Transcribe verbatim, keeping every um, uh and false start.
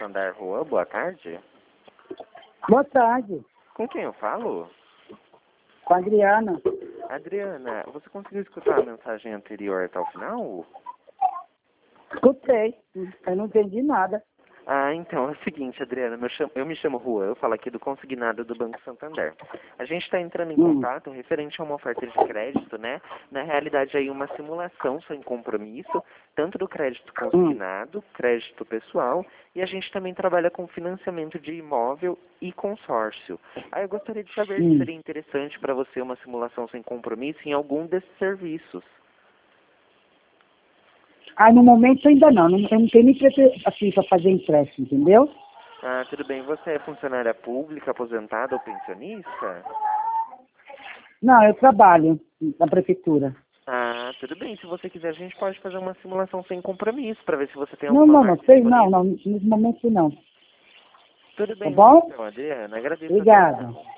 Santander Rua, boa tarde. Boa tarde, Com quem eu falo? com a Adriana. Adriana, você conseguiu escutar a mensagem anterior até o final? Escutei, eu não entendi nada. Ah, então, é o seguinte, Adriana, eu, chamo, eu me chamo Juan, eu falo aqui do Consignado do Banco Santander. A gente está entrando em Hum. contato referente a uma oferta de crédito, né? Na realidade, aí uma simulação sem compromisso, tanto do crédito consignado, crédito pessoal, e a gente também trabalha com financiamento de imóvel e consórcio. Aí eu gostaria de saber Hum. se seria interessante para você uma simulação sem compromisso em algum desses serviços. Ah, no momento ainda não, não eu não tenho nem prefe- assim para fazer empréstimo, entendeu? Ah, tudo bem. Você é funcionária pública, aposentada ou pensionista? Não, eu trabalho na prefeitura. Ah, tudo bem. Se você quiser, a gente pode fazer uma simulação sem compromisso para ver se você tem Não, alguma não, não, margem sei, não, disponível. não, nesse momento não. Tudo Tá bem, bom? então, Adriana. Agradeço a Obrigada. atenção.